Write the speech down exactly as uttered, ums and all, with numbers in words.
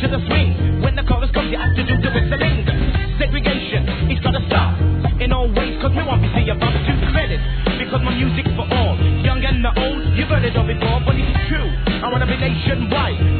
to the swing. When the chorus comes, you have to do the whistling. Segregation, it's gotta stop. In all ways, cause me want to see about two credit. Because my music's for all, young and the old. You've heard it all before, but it's true. I wanna be nationwide.